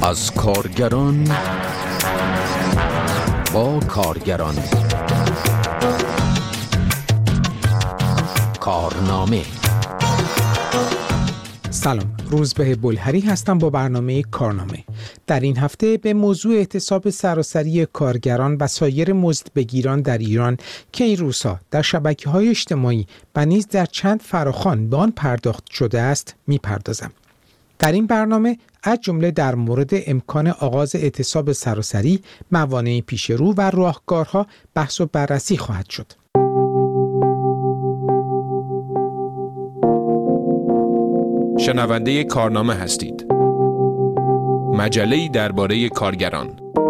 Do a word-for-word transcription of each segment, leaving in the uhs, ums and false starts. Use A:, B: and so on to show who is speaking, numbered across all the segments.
A: از کارگران با کارگران. کارنامه.
B: سلام، روزبه بلهری هستم با برنامه کارنامه. در این هفته به موضوع اعتصاب سراسری کارگران و سایر مزدبگیران در ایران که این روزها در شبکه‌های اجتماعی و نیز در چند فراخوان به آن پرداخت شده است می‌پردازم. در این برنامه از جمله در مورد امکان آغاز اعتصاب سراسری، موانع پیش رو و راهکارها بحث و بررسی خواهد شد.
C: شنونده کارنامه هستید. مجله‌ای درباره کارگران.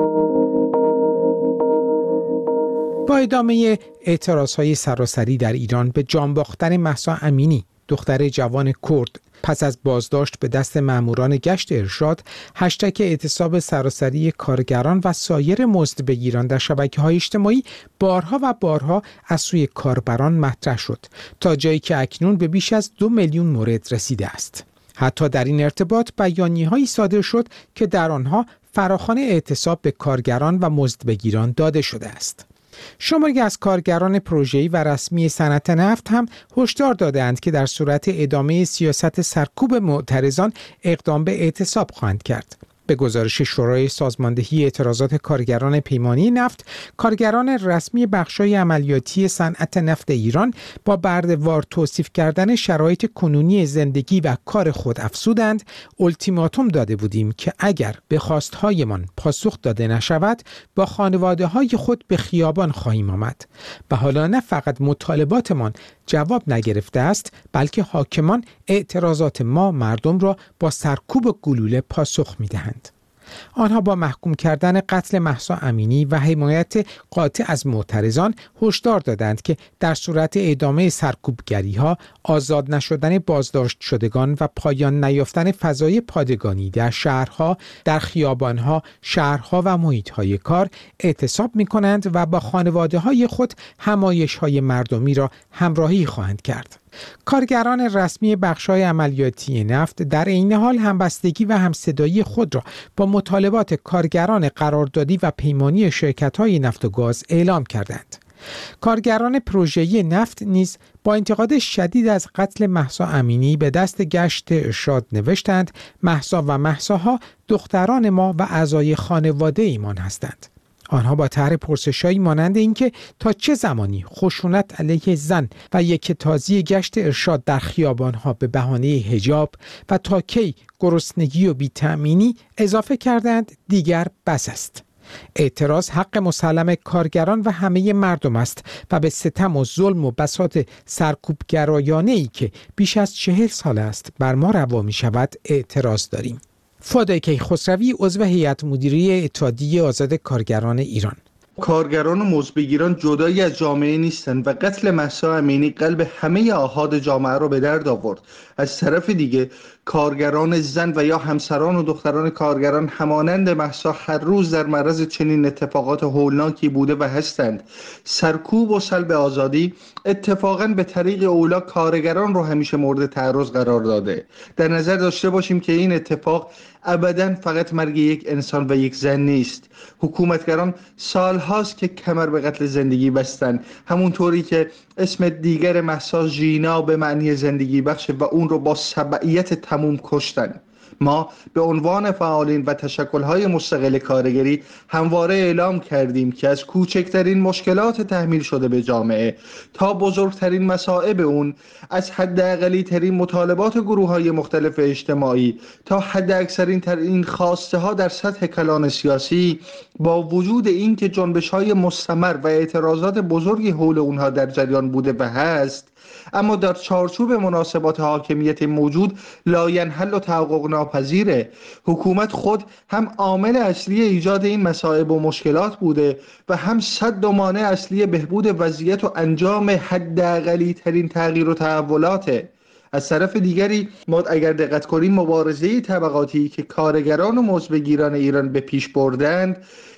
B: با ادامه اعتراضهای سراسری در ایران به جان باختن مهسا امینی، دختر جوان کرد، پس از بازداشت به دست ماموران گشت ارشاد، هشتگ اعتصاب سراسری کارگران و سایر مزدبگیران در شبکه‌های اجتماعی بارها و بارها از سوی کاربران مطرح شد تا جایی که اکنون به بیش از دو میلیون مورد رسیده است. حتی در این ارتباط بیانیه‌هایی صادر شد که در آنها فراخوان اعتصاب به کارگران و مزدبگیران داده شده است. شماری از کارگران پروژه‌ای و رسمی صنعت نفت هم هشدار دادند که در صورت ادامه سیاست سرکوب معترضان اقدام به اعتصاب خواهند کرد. به گزارش شورای سازماندهی اعتراضات کارگران پیمانی نفت، کارگران رسمی بخش‌های عملیاتی صنعت نفت ایران با برده‌وار توصیف کردن شرایط کنونی زندگی و کار خود افزودند: التیماتوم داده بودیم که اگر به خواست‌هایمان پاسخ داده نشود با خانواده‌های خود به خیابان خواهیم آمد و حالا نه فقط مطالباتمان جواب نگرفته است، بلکه حاکمان اعتراضات ما مردم را با سرکوب گلوله پاسخ می‌دهند. آنها با محکوم کردن قتل مهسا امینی و حمایت قاطع از معترضان هشدار دادند که در صورت ادامه سرکوبگری‌ها، آزاد نشدن بازداشت شدگان و پایان نیافتن فضای پادگانی در شهرها، در خیابانها، شهرها و محیط‌های کار اعتصاب می‌کنند و با خانواده‌های خود همایش‌های مردمی را همراهی خواهند کرد. کارگران رسمی بخش‌های عملیاتی نفت در عین حال همبستگی و همصدایی خود را با مطالبات کارگران قراردادی و پیمانی شرکت‌های نفت و گاز اعلام کردند. کارگران پروژه‌ای نفت نیز با انتقاد شدید از قتل مهسا امینی به دست گشت ارشاد نوشتند: مهسا و مهساها دختران ما و اعضای خانواده ایمان هستند. آنها با طرح پرسش‌هایی مانند اینکه تا چه زمانی خشونت علیه زن و یکتازی گشت ارشاد در خیابان‌ها به بهانه حجاب و تا کی گرسنگی و بی‌تأمینی اضافه کردند دیگر بس است. اعتراض حق مسلم کارگران و همه مردم است و به ستم و ظلم و بساط سرکوبگرایانه‌ای که بیش از چهل سال است بر ما روا می‌شود اعتراض داریم. فادی کیخسروی، عضو هیئت مدیره اتحادیه آزاد کارگران ایران:
D: کارگران و مزدبگیران جدایی از جامعه نیستند و قتل مهسا امینی قلب همه آحاد جامعه را به درد آورد. از طرف دیگه کارگران زن و یا همسران و دختران کارگران همانند مهسا هر روز در معرض چنین اتفاقات هولناکی بوده و هستند. سرکوب و سلب آزادی اتفاقاً به طریق اولا کارگران رو همیشه مورد تعرض قرار داده. در نظر داشته باشیم که این اتفاق ابداً فقط مرگ یک انسان و یک زن نیست. حکومتگران سال هاست که کمر به قتل زندگی بستن، همونطوری که اسم دیگر مهسا ژینا به معنی زندگی بخش و اون رو با سبعیت تموم کشتن. ما به عنوان فعالین و تشکل‌های مستقل کارگری همواره اعلام کردیم که از کوچکترین مشکلات تحمیل شده به جامعه تا بزرگترین مصائب اون، از حداقلی ترین مطالبات گروه‌های مختلف اجتماعی تا حداکثرین ترین خواسته ها در سطح کلان سیاسی، با وجود این که جنبش‌های مستمر و اعتراضات بزرگی حول اونها در جریان بوده و هست، اما در چارچوب مناسبات حاکمیت موجود لاینحل و تحقق ناپذیره. حکومت خود هم عامل اصلی ایجاد این مصائب و مشکلات بوده و هم سد و مانع اصلی بهبود وضعیت و انجام حداقلی ترین تغییر و تحولاته. از طرف دیگری ما اگر دقت کنیم مبارزه طبقاتی که کارگران و مزدبگیران ایران به پیش بردند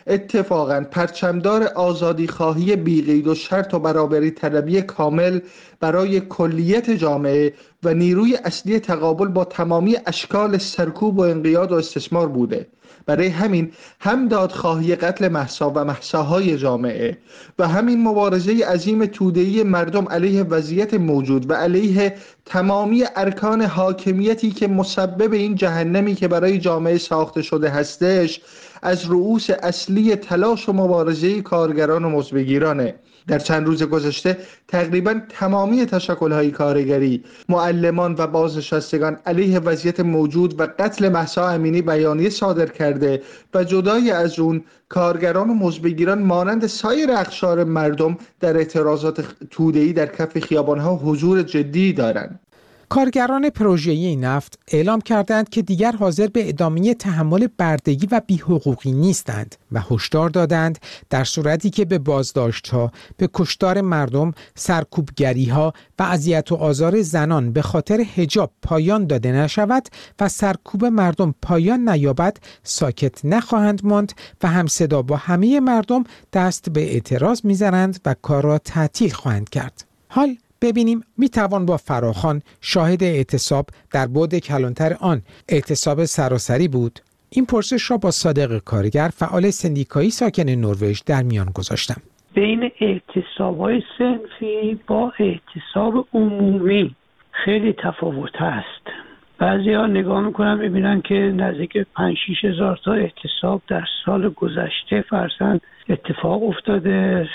D: اتفاقاً پرچمدار آزادی خواهی بی‌قید و شرط و برابری طلبی کامل برای کلیت جامعه و نیروی اصلی تقابل با تمامی اشکال سرکوب و انقیاد و استثمار بوده. برای همین هم دادخواهی قتل مهسا و مهساهای جامعه و همین مبارزه عظیم توده‌ای مردم علیه وضعیت موجود و علیه تمامی ارکان حاکمیتی که مسبب این جهنمی که برای جامعه ساخته شده هستش، از رؤوس اصلی تلاش و مبارزه کارگران و مزدبگیرانه. در چند روز گذشته تقریبا تمامی تشکل‌های کارگری، معلمان و بازنشستگان علیه وضعیت موجود و قتل مهسا امینی بیانیه صادر کرده و جدای از اون کارگران و مزدبگیران مانند سایر اقشار مردم در اعتراضات توده‌ای در کف خیابان‌ها حضور جدی دارند.
B: کارگران پروژه‌ای نفت اعلام کردند که دیگر حاضر به ادامه تحمل بردگی و بی‌حقوقی نیستند و هشدار دادند در صورتی که به بازداشت‌ها، به کشتار مردم، سرکوبگری‌ها و اذیت و آزار زنان به خاطر حجاب پایان داده نشود و سرکوب مردم پایان نیابد، ساکت نخواهند ماند و همصدا با همه مردم دست به اعتراض می‌زنند و کار را تعطیل خواهند کرد. حال ببینیم می توان با فراخوان شاهد اعتصاب در بعد کلانتر آن اعتصاب سراسری بود؟ این پرسش را با صادق کارگر، فعال سندیکایی ساکن نروژ، در میان گذاشتم.
E: بین اعتصاب‌های صنفی با اعتصاب عمومی خیلی تفاوت هست. بعضی‌ها نگاه میکنن میبینن که نزدیک پنج شش هزار تا اعتصاب در سال گذشته فرضاً اتفاق افتاده.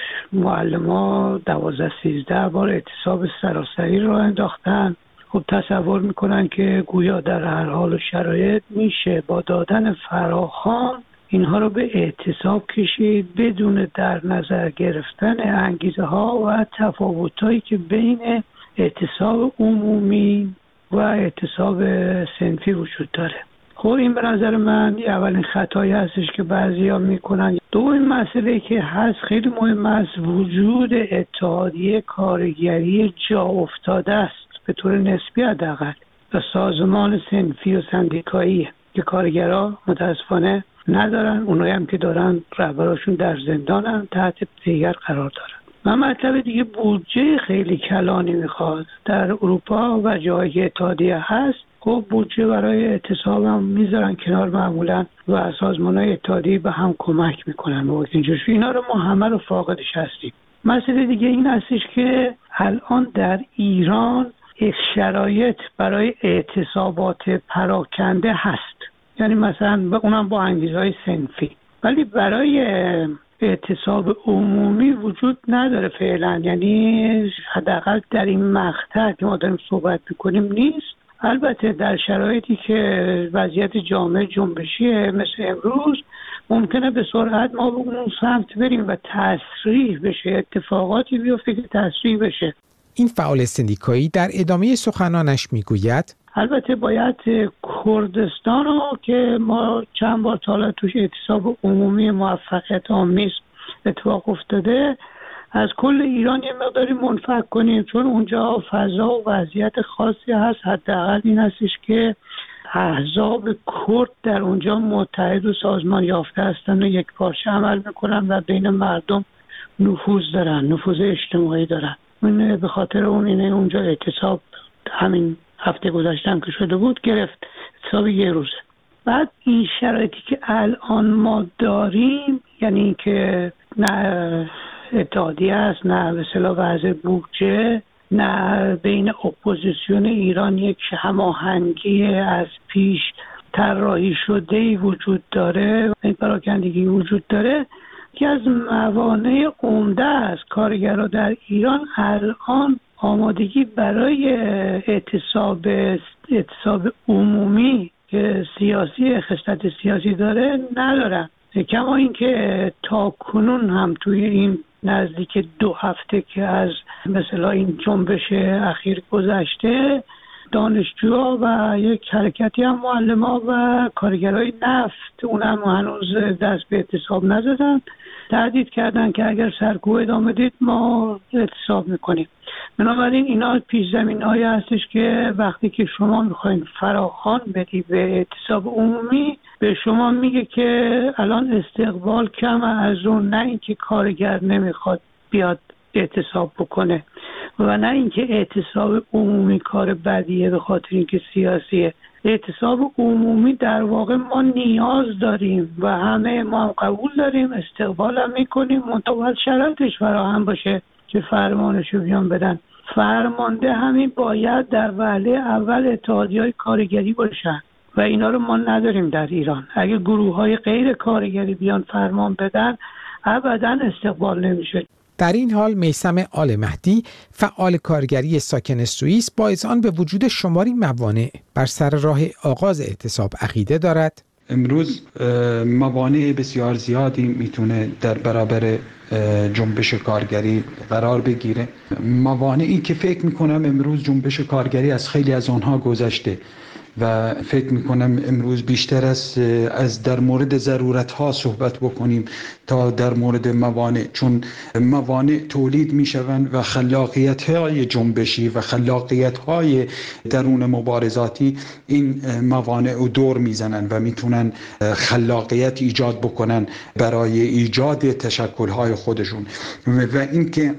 E: معلم‌ها دوازده سیزده بار اعتصاب سراسری را انداختن. خب تصور میکنن که گویا در هر حال و شرایط میشه با دادن فراخوان اینها رو به اعتصاب کشید بدون در نظر گرفتن انگیزه ها و تفاوتایی که بین اعتصاب عمومی و اعتصاب صنفی وجود داره. خب این به نظر من اولین خطایی هستش که بعضیا میکنن. دومین مسئله که هست خیلی مهم است، وجود اتحادیه کارگری جا افتاده است به طور نسبی حداقل و سازمان صنفی و سندیکایی که کارگرها متاسفانه ندارن. اونایی هم که دارن رهبراشون در زندانن، تحت دیگر قرار دارن. و مطلب دیگه بودجه خیلی کلانی میخواد. در اروپا و جایی که اتحادیه هست خب بودجه برای اعتصاب هم میذارن کنار معمولا و سازمان‌های اتحادیه به هم کمک میکنن. و اینجوری اینا رو ما همه رو فاقدش هستیم. مسئله دیگه این هستش که الان در ایران شرایط برای اعتصابات پراکنده هست، یعنی مثلا اونم با انگیزهای صنفی، ولی برای اعتصاب عمومی وجود نداره فعلا. یعنی حداقل در این مقطع که ما داریم صحبت میکنیم نیست. البته در شرایطی که وضعیت جامعه جنبشیه مثل امروز ممکنه به سرعت ما به اون سمت بریم و تسریع بشه، اتفاقاتی بیفته که تسریع بشه.
B: این فعال سندیکایی در ادامه سخنانش میگوید
E: البته باید کردستان رو که ما چند بار تا حالا توش اعتصاب عمومی موفقیت آمیز اتفاق افتاده از کل ایران یه مقداری منفک کنیم، چون اونجا فضا و وضعیت خاصی هست. حداقل این هستش که احزاب کرد در اونجا متحد و سازمان یافته هستن و یک پارچه عمل میکنن و بین مردم نفوذ دارن، نفوذ اجتماعی دارن. من به خاطر اون اینه اونجا اعتصاب همین هفته گذشته که شده بود گرفت، اعتصاب یه روزه. بعد این شرایطی که الان ما داریم، یعنی که نه اتحادیه است، نه به اصطلاح وضع بودجه، نه بین اپوزیسیون ایران یک هماهنگی از پیش طراحی شده‌ای وجود داره، این پراکندگی وجود داره که از موانع عمده است. کارگرها در ایران الان آمادگی برای اعتصاب اعتصاب عمومی که سیاسی خصلت سیاسی داره ندارن. کما اینکه تا کنون هم توی این نزدیک دو هفته که از مثلا این جنبش اخیر گذشته، دانشجوها و یک حرکتی هم معلم‌ها و کارگرای نفت اونم هنوز دست به اعتصاب نزدن، تهدید کردن که اگر سرکوب ادامه دید ما اعتصاب میکنیم. بنابراین اینا پیش زمین هایی هستش که وقتی که شما میخواین فراخوان بدی به اعتصاب عمومی به شما میگه که الان استقبال کم از اون، نه اینکه کارگر نمیخواد بیاد اعتصاب بکنه و نه اینکه اعتصاب عمومی کار بدیه به خاطر اینکه سیاسیه. اعتصاب عمومی در واقع ما نیاز داریم و همه ما هم قبول داریم، استقبال هم میکنیم، منتها شرطش فراهم باشه که فرمانشو بیان بدن. فرمانده همین باید در وهله اول اتحادیه‌های کارگری باشن و اینا رو ما نداریم در ایران. اگه گروه‌های غیر کارگری بیان فرمان بدن ابداً استقبال نمیشه.
B: در این حال میثم آل مهدی، فعال کارگری ساکن سوئیس، با اذعان به وجود شماری موانع بر سر راه آغاز اعتصاب عقیده دارد.
F: امروز موانع بسیار زیادی میتونه در برابر جنبش کارگری قرار بگیره. موانعی که فکر میکنم امروز جنبش کارگری از خیلی از آنها گذشته و فکر میکنم امروز بیشتر از از در مورد ضرورت ها صحبت بکنیم تا در مورد موانع، چون موانع تولید میشوند و خلاقیت های جنبشی و خلاقیت های درون مبارزاتی این موانع رو دور میزنن و میتونن خلاقیت ایجاد بکنن برای ایجاد تشکل های خودشون. و اینکه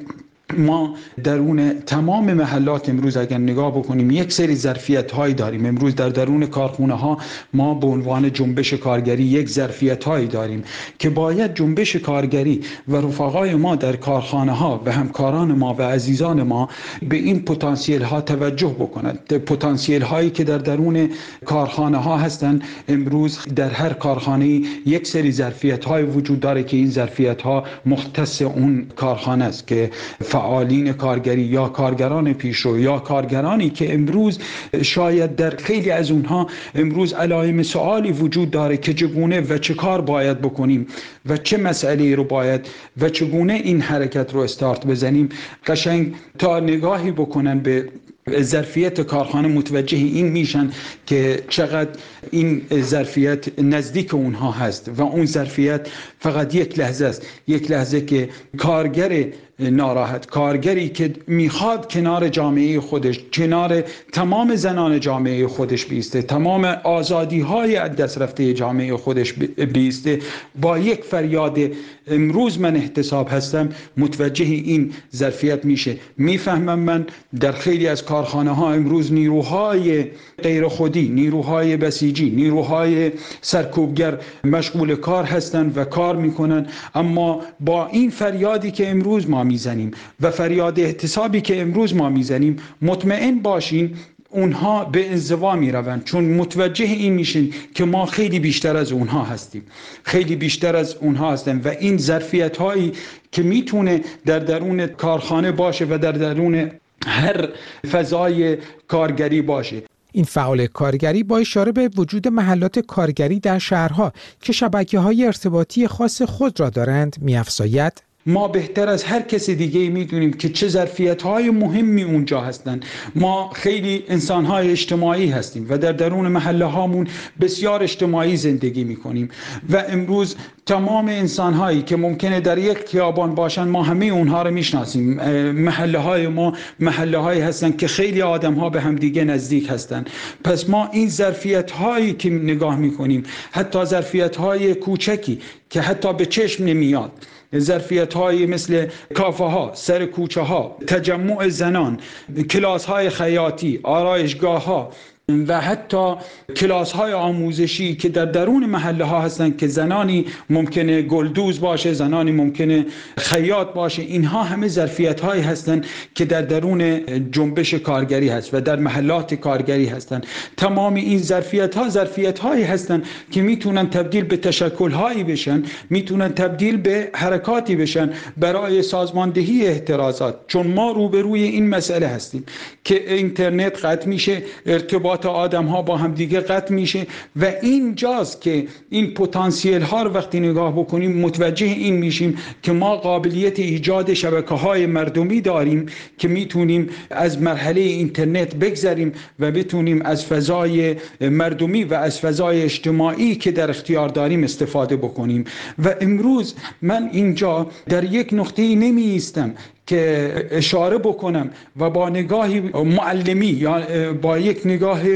F: ما درون تمام محلات امروز اگر نگاه بکنیم یک سری ظرفیت هایی داریم. امروز در درون کارخونه ها ما به عنوان جنبش کارگری یک ظرفیت هایی داریم که باید جنبش کارگری و رفقای ما در کارخانه ها و همکاران ما و عزیزان ما به این پتانسیل ها توجه بکنند. پتانسیل هایی که در درون کارخانه ها هستند، امروز در هر کارخانه یک سری ظرفیت های وجود داره که این ظرفیت ها مختص اون کارخانه است که فعالین کارگری یا کارگران پیشرو یا کارگرانی که امروز شاید در خیلی از اونها امروز علائم سوالی وجود داره که چگونه و چه کار باید بکنیم و چه مسئله رو باید و چگونه این حرکت رو استارت بزنیم، قشنگ تا نگاهی بکنن به ظرفیت کارخانه متوجه این میشن که چقدر این ظرفیت نزدیک اونها هست و اون ظرفیت فقط یک لحظه است، یک لحظه که کارگر ناراحت، کارگری که میخواد کنار جامعه خودش، کنار تمام زنان جامعه خودش بیسته، تمام آزادی های از دست رفته جامعه خودش بیسته، با یک فریاد امروز من احتساب هستم متوجه این ظرفیت میشه. میفهمم من در خیلی از کارخانه ها امروز نیروهای غیر خودی، نیروهای بسیجی، نیروهای سرکوبگر مشغول کار هستند و کار میکنن، اما با این فریادی که امروز ما میزنیم و فریاد احتسابی که امروز ما میزنیم مطمئن باشین اونها به انزوا میروند، چون متوجه این میشین که ما خیلی بیشتر از اونها هستیم، خیلی بیشتر از اونها هستیم و این ظرفیت هایی که میتونه در درون کارخانه باشه و در درون هر فضای کارگری باشه.
B: این فعال کارگری با اشاره به وجود محلات کارگری در شهرها که شبکه‌های ارتباطی خاص خود را دارند می‌افزاید:
F: ما بهتر از هر کس دیگه میدونیم که چه ظرفیت‌های مهمی اونجا هستن. ما خیلی انسان‌های اجتماعی هستیم و در درون محله هامون بسیار اجتماعی زندگی میکنیم و امروز تمام انسان‌هایی که ممکنه در یک خیابان باشن ما همه اونها رو میشناسیم. محله های ما محله هایی هستن که خیلی آدم‌ها به هم دیگه نزدیک هستن. پس ما این ظرفیت‌هایی که نگاه میکنیم، حتی ظرفیت‌های کوچکی که حتی به چشم نمیاد، ظرفیت های مثل کافه ها، سر کوچه ها، تجمع زنان، کلاس های خیاطی، آرایشگاه ها و حتی کلاس های آموزشی که در درون محله ها هستن که زنانی ممکنه گلدوز باشه، زنانی ممکنه خیاط باشه، اینها همه ظرفیت هایی هستن که در درون جنبش کارگری هست و در محلات کارگری هستن. تمام این ظرفیت ها ظرفیت هایی هستن که میتونن تبدیل به تشکل هایی بشن، میتونن تبدیل به حرکاتی بشن برای سازماندهی اعتراضات. چون ما روبروی این مسئله هستیم که اینترنت قطع میشه، ارتباط آدم ها با هم دیگه قطع میشه و اینجاست که این پتانسیل ها رو وقتی نگاه بکنیم متوجه این میشیم که ما قابلیت ایجاد شبکه های مردمی داریم که میتونیم از مرحله اینترنت بگذریم و بتونیم از فضای مردمی و از فضای اجتماعی که در اختیار داریم استفاده بکنیم. و امروز من اینجا در یک نقطه‌ای نمی ایستم که اشاره بکنم و با نگاهی معلمی یا با یک نگاه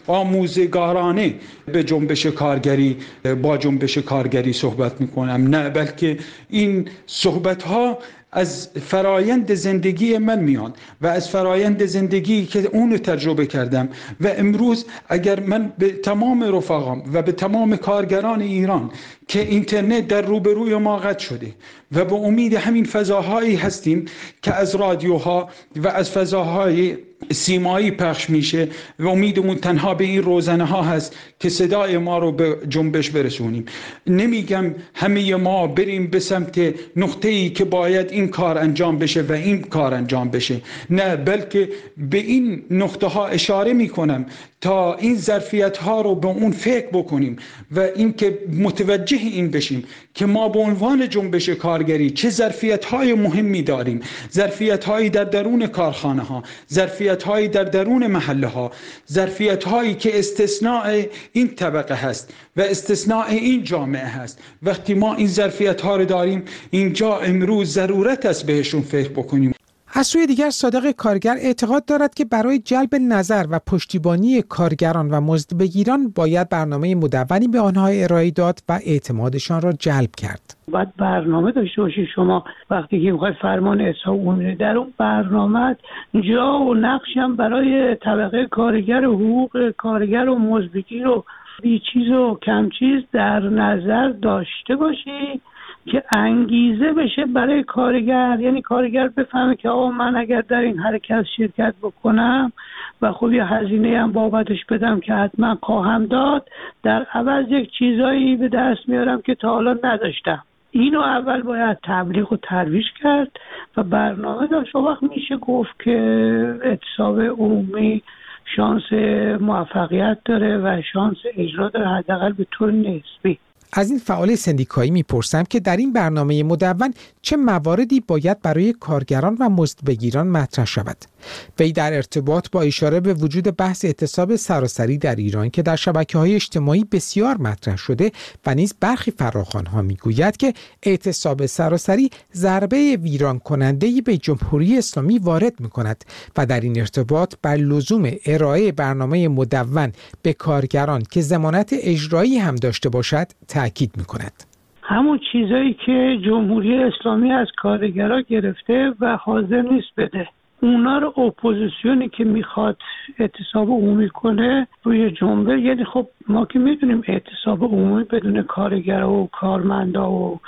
F: آموزگارانه به جنبش کارگری با جنبش کارگری صحبت میکنم، نه، بلکه این صحبت ها از فرایند زندگی من میان و از فرایند زندگی که اونو تجربه کردم. و امروز اگر من به تمام رفقام و به تمام کارگران ایران که اینترنت در روبروی ما قطع شده و به امید همین فضاهایی هستیم که از رادیوها و از فضاهای سیمایی پخش میشه و امیدمون تنها به این روزنه ها هست که صدای ما رو به جنبش برسونیم. نمیگم همه ما بریم به سمت نقطه‌ای که باید این کار انجام بشه و این کار انجام بشه، نه، بلکه به این نقطه ها اشاره میکنم تا این ظرفیت ها رو به اون فکر بکنیم و اینکه متوجه این بشیم که ما به عنوان جنبش کارگری چه ظرفیت های مهمی داریم، ظرفیت هایی در درون کارخانه ها، ظرفیت هایی در درون محله ها، ظرفیت هایی که استثناء این طبقه هست و استثناء این جامعه هست. وقتی ما این ظرفیت ها رو داریم، اینجا امروز ضرورت است بهشون فکر بکنیم.
B: از سوی دیگر صادق کارگر اعتقاد دارد که برای جلب نظر و پشتیبانی کارگران و مزدبگیران باید برنامه مدونی به آنها ارائه داد و اعتمادشان را جلب کرد.
E: باید برنامه داشته باشید شما وقتی که میخواید فرمان اعتصاب عمومی، در اون برنامه جا و نقش هم برای طبقه کارگر و حقوق کارگر و مزدبگیر و بی چیز و کم چیز در نظر داشته باشید که انگیزه بشه برای کارگر. یعنی کارگر بفهمه که آقا من اگر در این حرکت شرکت بکنم و خب یه هزینه هم بابتش بدم که حتما خواهم داد، در عوض یک چیزایی به دست میارم که تا حالا نداشتم. اینو اول باید تبلیغ و ترویج کرد و برنامه داشت. وقت میشه گفت که اعتصاب عمومی شانس موفقیت داره و شانس اجرا داره، حداقل به طور نسبی.
B: از این فعال سندیکایی میپرسم که در این برنامه مدون چه مواردی باید برای کارگران و مزدبگیران مطرح شود. وی در ارتباط با اشاره به وجود بحث اعتصاب سراسری در ایران که در شبکه‌های اجتماعی بسیار مطرح شده و نیز برخی فراخوان‌ها میگوید که اعتصاب سراسری ضربه ویران کننده‌ای به جمهوری اسلامی وارد می‌کند و در این ارتباط بر لزوم ارائه برنامه مدون به کارگران که ضمانت اجرایی هم داشته باشد تأکید می‌کند.
E: همون چیزایی که جمهوری اسلامی از کارگرها گرفته و حاضر نیست بده، اونا رو اپوزیسیونی که میخواد اعتصاب عمومی کنه روی جنبه، یعنی خب ما که میدونیم اعتصاب عمومی بدون کارگرها و کارمندا و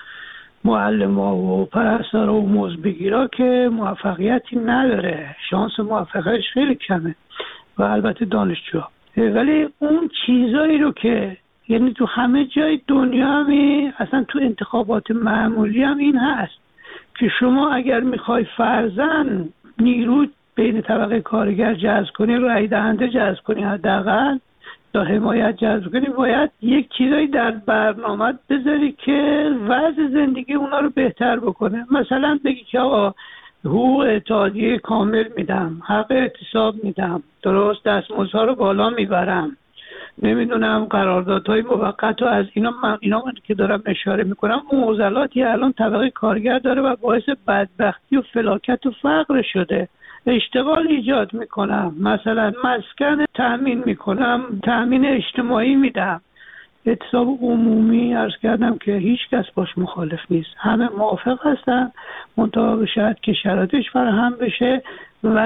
E: معلما و پرستارا و مزدبگیرا که موفقیتی نداره، شانس موفقیتش خیلی کمه و البته دانشجوها. ولی اون چیزایی رو که یعنی تو همه جای دنیا همی، اصلا تو انتخابات معمولی هم این هست که شما اگر میخوای فرضاً نیرو بین طبقه کارگر جذب کنی، رای دهنده جذب کنی، حداقل تا حمایت جذب کنی، باید یک چیزایی در برنامه بذاری که وضع زندگی اونا رو بهتر بکنه. مثلا بگی که آقا حقوق اتحادیه کامل میدم، حق اعتصاب میدم، درست، دستمزدها رو بالا میبرم، نمیدونم قراردادهای موقت و از اینا من اینا من که دارم اشاره میکنم معضلاتی الان طبقه کارگر داره و باعث بدبختی و فلاکت و فقر شده. اشتغال ایجاد میکنم، مثلا مسکن تأمین میکنم، تأمین اجتماعی میدم. اعتصاب عمومی عرض کردم که هیچ کس باش مخالف نیست، همه موافق هستن، منتها شاید که شرایطش فراهم بشه و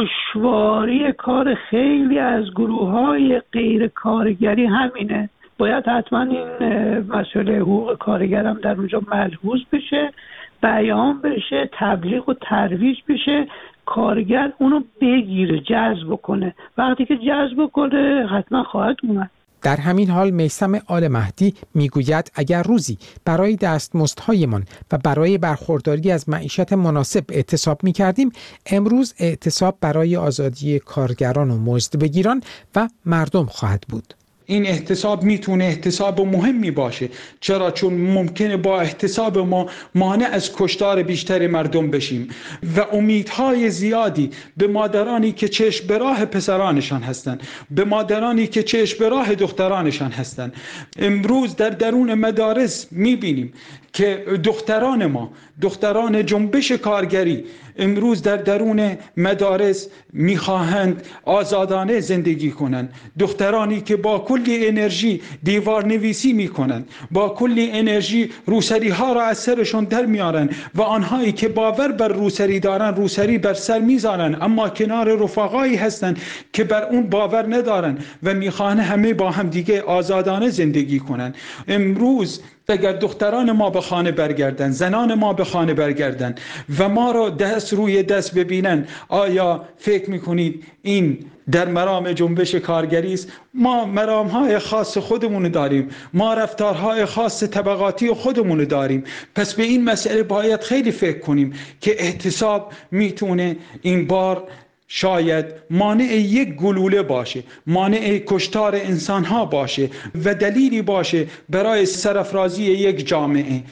E: دشواری کار خیلی از گروه‌های غیر کارگری همینه. باید حتما این مسئله حقوق کارگرم در اونجا ملحوظ بشه، بیان بشه، تبلیغ و ترویج بشه، کارگر اونو بگیره، جذب کنه. وقتی که جذب کنه حتما خواهد اومد.
B: در همین حال میثم آل مهدی میگوید اگر روزی برای دستمزدهایمان و برای برخورداری از معیشت مناسب اعتصاب میکردیم، امروز اعتصاب برای آزادی کارگران و مزدبگیران و مردم خواهد بود.
F: این احتساب میتونه احتساب مهمی باشه. چرا؟ چون ممکنه با احتساب ما مانع از کشتار بیشتر مردم بشیم و امیدهای زیادی به مادرانی که چشم به راه پسرانشان هستند، به مادرانی که چشم به راه دخترانشان هستند. امروز در درون مدارس میبینیم که دختران ما، دختران جنبش کارگری امروز در درون مدارس میخواهند آزادانه زندگی کنند. دخترانی که با کلی انرژی دیوار نویسی میکنند، با کلی انرژی روسری ها را از سرشون در میارن و آنهایی که باور بر روسری دارن روسری بر سر میذارن، اما کنار رفقایی هستند که بر اون باور ندارن و میخواهند همه با هم دیگه آزادانه زندگی کنند. امروز اگر دختران ما به خانه برگردن، زنان ما به خانه برگردن و ما را دست روی دست ببینن، آیا فکر میکنید این در مرام جنبش کارگری است؟ ما مرام‌های خاص خودمون داریم، ما رفتارهای خاص طبقاتی خودمون داریم. پس به این مسئله باید خیلی فکر کنیم که احتساب میتونه این بار شاید مانع یک گلوله باشه، مانع کشتار انسانها باشه و دلیلی باشه برای سرافرازی یک جامعه.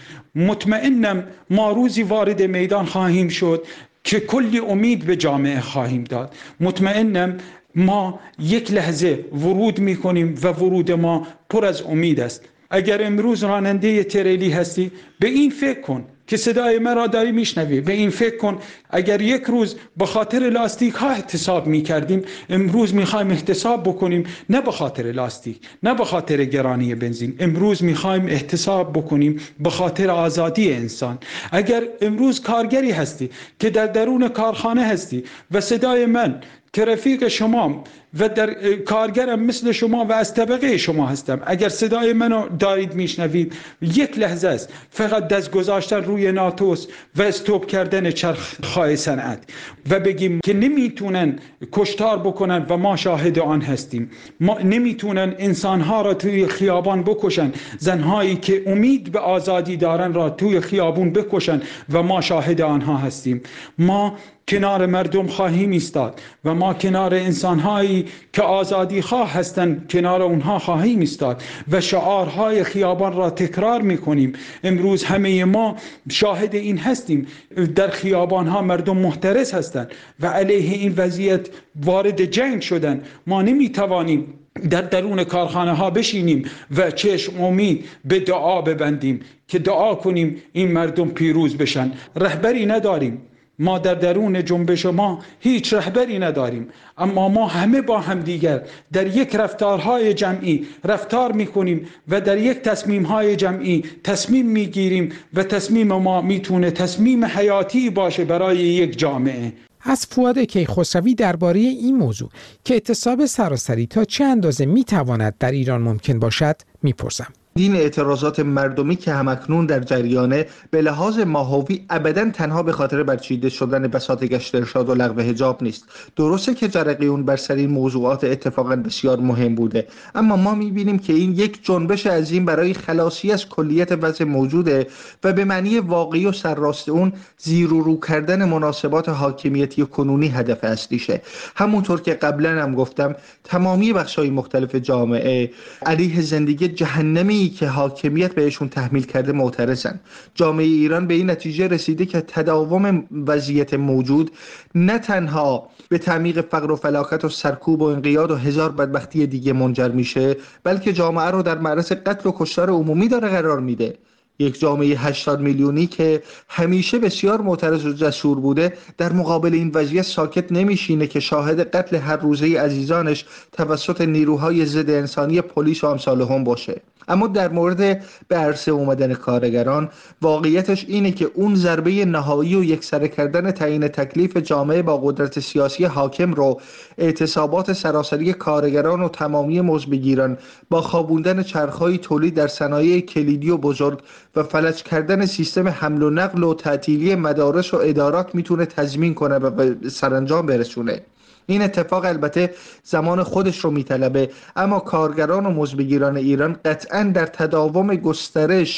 F: مطمئنم ما روزی وارد میدان خواهیم شد که کلی امید به جامعه خواهیم داد. مطمئنم ما یک لحظه ورود میکنیم و ورود ما پر از امید است. اگر امروز راننده تریلی هستی، به این فکر کن که صدای مرا داری میشنوی. به این فکر کن اگر یک روز به خاطر لاستیک ها احتساب میکردیم، امروز میخوایم احتساب بکنیم نه به خاطر لاستیک، نه به خاطر گرانی بنزین. امروز میخوایم احتساب بکنیم به خاطر آزادی انسان. اگر امروز کارگری هستی که در درون کارخانه هستی و صدای من که رفیق شما و در کارگرم مثل شما و از طبقه شما هستم، اگر صدای منو دارید میشنوید، یک لحظه است فقط دست گذاشتن روی ناتوس و استوب کردن چرخهای صنعت و بگیم که نمیتونن کشتار بکنن و ما شاهد آن هستیم. ما نمیتونن انسانها را توی خیابان بکشن، زنهایی که امید به آزادی دارن را توی خیابون بکشن و ما شاهد آنها هستیم. ما کنار مردم خواهیم ایستاد و ما کنار انسانهایی که آزادی خواه هستند کنار اونها خواهیم ایستاد و شعارهای خیابان را تکرار میکنیم. امروز همه ما شاهد این هستیم، در خیابانها مردم محترس هستند و علیه این وضعیت وارد جنگ شدن. ما نمیتوانیم در درون کارخانه ها بشینیم و چشم امید به دعا ببندیم که دعا کنیم این مردم پیروز بشن. رهبری نداریم، ما در درون جنبش ما هیچ رهبری نداریم، اما ما همه با هم دیگر در یک رفتارهای جمعی رفتار میکنیم و در یک تصمیمهای جمعی تصمیم میگیریم و تصمیم ما میتونه تصمیم حیاتی باشه برای یک جامعه.
B: از فؤاد کیخسروی درباره این موضوع که اعتصاب سراسری تا چه اندازه میتواند در ایران ممکن باشد میپرسم.
D: این اعتراضات مردمی که همکنون در جریانه به لحاظ ماهوی ابداً تنها به خاطر برچیده شدن بساط گشت ارشاد و لغو حجاب نیست. درسته که جرقیون بر سر این موضوعات اتفاقاً بسیار مهم بوده، اما ما می‌بینیم که این یک جنبش عظیم برای خلاصی از کلیت وضع موجوده و به معنی واقعی و سرراست اون زیر و رو کردن مناسبات حاکمیتی کنونی هدف اصلیشه. همونطور که قبلا هم گفتم، تمامی بخش‌های مختلف جامعه علیه زندگی جهنمی که حاکمیت بهشون تحمیل کرده معترضن. جامعه ایران به این نتیجه رسیده که تداوم وضعیت موجود نه تنها به تعمیق فقر و فلاکت و سرکوب و انقیاد و هزار بدبختی دیگه منجر میشه، بلکه جامعه رو در معرض قتل و کشتار عمومی داره قرار میده. یک جامعه هشتاد میلیونی که همیشه بسیار معترض و جسور بوده، در مقابل این وضعیت ساکت نمیشینه که شاهد قتل هر روزه عزیزانش توسط نیروهای ضد انسانی پلیس و امثال هم باشه. اما در مورد به عرصه اومدن کارگران، واقعیتش اینه که اون ضربه نهایی و یکسره کردن تعیین تکلیف جامعه با قدرت سیاسی حاکم رو اعتصابات سراسری کارگران و تمامی مزدبگیران با خوابوندن چرخهای تولید در صنایع کلیدی و بزرگ و فلج کردن سیستم حمل و نقل و تعطیلی مدارس و ادارات میتونه تضمین کنه و به سرانجام برسونه. این اتفاق البته زمان خودش رو میطلبه، اما کارگران و مزدبگیران ایران قطعاً در تداوم گسترش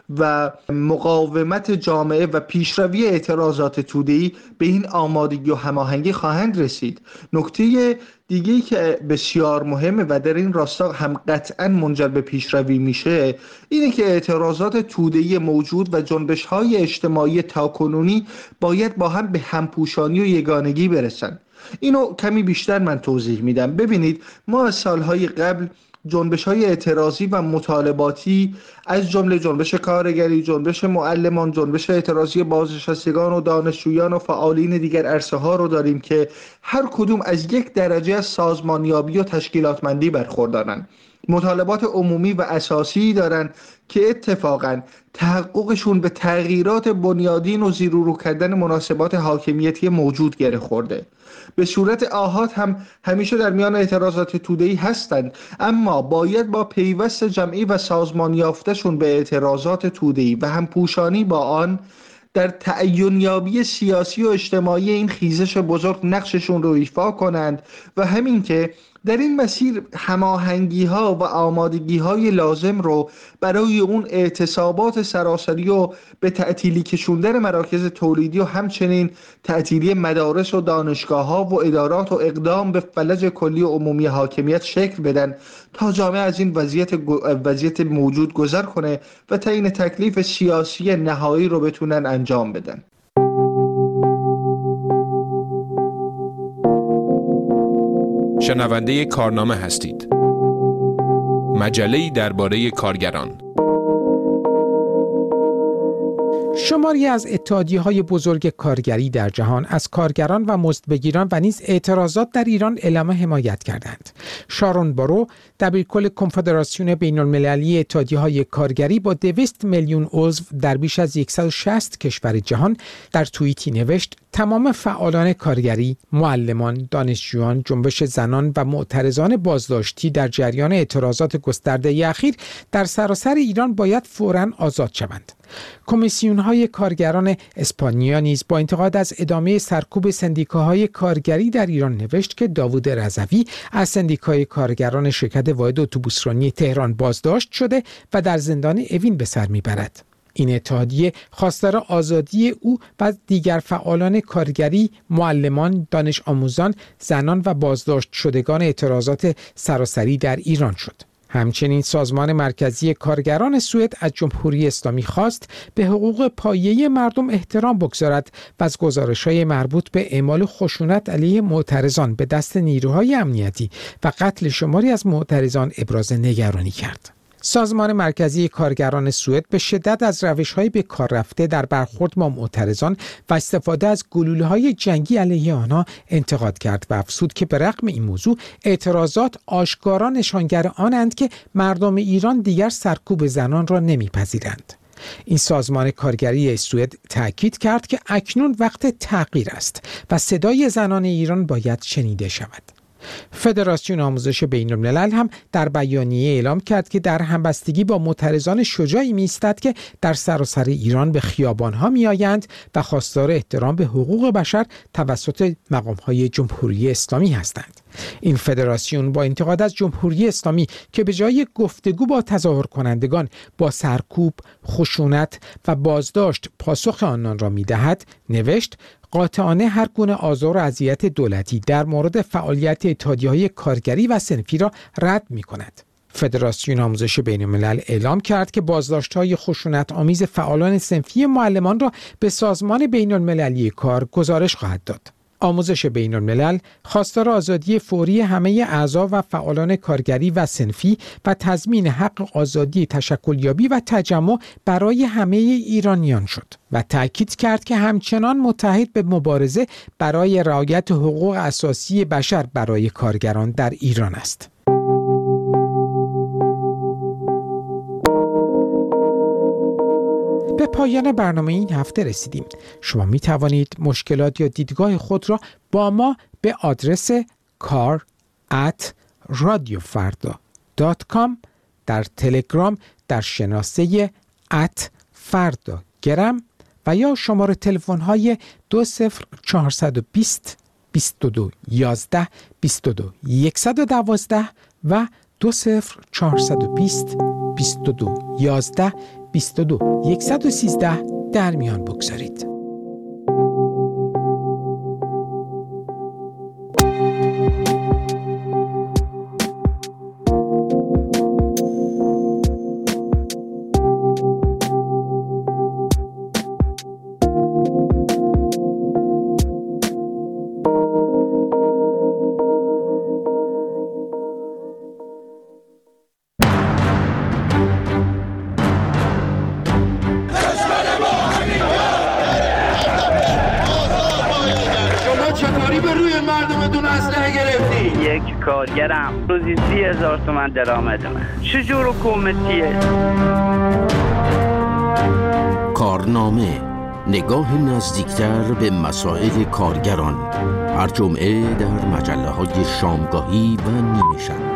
D: و مقاومت جامعه و پیشروی اعتراضات توده‌ای به این آمادگی و هماهنگی خواهند رسید. نکته دیگه‌ای که بسیار مهمه و در این راستا هم قطعاً منجر به پیشروی میشه اینه که اعتراضات توده‌ای موجود و جنبش‌های اجتماعی تاکنونی باید با هم به همپوشانی و یگانگی برسن. اینو کمی بیشتر من توضیح میدم. ببینید، ما از سالهای قبل جنبش‌های اعتراضی و مطالباتی از جمله جنبش کارگری، جنبش معلمان، جنبش اعتراضی بازنشستگان و دانشجویان و فعالین دیگر عرصه‌ها رو داریم که هر کدوم از یک درجه از سازمانیابی و تشکیلاتمندی برخوردارن. مطالبات عمومی و اساسی دارن که اتفاقاً تحققشون به تغییرات بنیادین و زیر و رو کردن مناسبات حاکمیتی موجود گره خورده. به صورت آحاد هم همیشه در میان اعتراضات توده‌ای هستند، اما باید با پیوست جمعی و سازمان یافته‌شون به اعتراضات توده‌ای و هم پوشانی با آن در تعیین یابی سیاسی و اجتماعی این خیزش بزرگ نقششون رو ایفا کنند و همین که در این مسیر هماهنگی ها و آمادگی های لازم رو برای اون اعتصابات سراسری و به تعطیلی کشوندن مراکز تولیدی و همچنین تعطیلی مدارس و دانشگاه ها و ادارات و اقدام به فلج کلی و عمومی حاکمیت شکل بدن تا جامعه از این وضعیت وضعیت موجود گذر کنه و تعیین تکلیف سیاسی نهایی رو بتونن انجام بدن.
C: شنونده کارنامه هستید. مجله‌ای درباره کارگران.
B: شماری از اتحادیه‌های بزرگ کارگری در جهان از کارگران و مزدبگیران و نیز اعتراضات در ایران اعلام حمایت کردند. شارون بارو، دبیرکل کنفدراسیون بین‌المللی اتحادیه‌های کارگری با دویست میلیون عضو در بیش از صد و شصت کشور جهان، در توییتی نوشت: تمام فعالان کارگری، معلمان، دانشجویان، جنبش زنان و معترضان بازداشتی در جریان اعتراضات گسترده اخیر در سراسر ایران باید فوراً آزاد شوند. کمیسیون‌های کارگران اسپانیا نیز با انتقاد از ادامه سرکوب سندیکاهای کارگری در ایران نوشت که داوود رضوی از سندیکای کارگران شرکت واحد اتوبوسرانی تهران بازداشت شده و در زندان اوین به سر میبرد. این اتحادیه خواستار آزادی او و دیگر فعالان کارگری، معلمان، دانش آموزان، زنان و بازداشت شدگان اعتراضات سراسری در ایران شد. همچنین سازمان مرکزی کارگران سوئد از جمهوری اسلامی خواست به حقوق پایه‌ای مردم احترام بگذارد و از گزارش‌های مربوط به اعمال خشونت علیه معترضان به دست نیروهای امنیتی و قتل شماری از معترضان ابراز نگرانی کرد. سازمان مرکزی کارگران سوئد به شدت از روش‌های به کار رفته در برخورد با معترضان و استفاده از گلوله‌های جنگی علیه آنها انتقاد کرد و افزود که به رغم این موضوع اعتراضات آشکارا نشانگر آنند که مردم ایران دیگر سرکوب زنان را نمی‌پذیرند. این سازمان کارگری سوئد تأکید کرد که اکنون وقت تغییر است و صدای زنان ایران باید شنیده شود. فدراسیون آموزش بین‌الملل هم در بیانیه اعلام کرد که در همبستگی با معترضان شجاعی می‌ایستد که در سراسر ایران به خیابان‌ها می‌آیند و خواستار احترام به حقوق بشر توسط مقام‌های جمهوری اسلامی هستند. این فدراسیون با انتقاد از جمهوری اسلامی که به جای گفتگو با تظاهر کنندگان با سرکوب، خشونت و بازداشت پاسخ آنان را می‌دهد، نوشت: قاطعانه هر گونه آزار و اذیت دولتی در مورد فعالیت اتحادیه‌های کارگری و صنفی را رد می‌کند. فدراسیون آموزش بین‌الملل اعلام کرد که بازداشت‌های خشونت آمیز فعالان صنفی معلمان را به سازمان بین‌المللی کار گزارش خواهد داد. آموزش بین‌الملل خواستار آزادی فوری همه اعضا و فعالان کارگری و صنفی و تضمین حق آزادی تشکلیابی و تجمع برای همه ایرانیان شد و تأکید کرد که همچنان متحد به مبارزه برای رعایت حقوق اساسی بشر برای کارگران در ایران است. به پایان برنامه این هفته رسیدیم. شما می توانید مشکلات یا دیدگاه خود را با ما به آدرس کار ات رادیو فردا دات کام در تلگرام در شناسه ات فردا گرم و یا شماره تلفن های دو صفر چهارصد و بیست بیست و دو یازده بیست و دو صد و دوازده و دو صفر چهارصد و بیست بیست و دو یازده بیست و دو صد و سیزده در میان بگذارید.
G: یک کارگرم روزی سی هزار تومن درآمدمه. چجور حکومتیه؟
A: کارنامه، نگاه نزدیکتر به مسائل کارگران، هر جمعه در مجله های شامگاهی و نیمه شب.